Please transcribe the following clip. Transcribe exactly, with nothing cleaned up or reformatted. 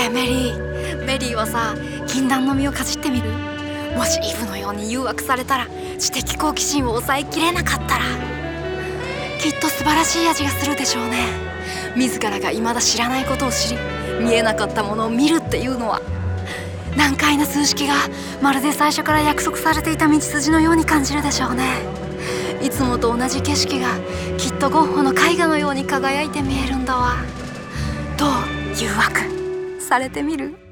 えメリーメリーはさ、禁断の実をかじってみる？もしイブのように誘惑されたら、知的好奇心を抑えきれなかったら、きっと素晴らしい味がするでしょうね。自らが未だ知らないことを知り、見えなかったものを見るっていうのは、難解な数式がまるで最初から約束されていた道筋のように感じるでしょうね。いつもと同じ景色がきっとゴッホの絵画のように輝いて見えるんだわ。どう誘惑されてみる？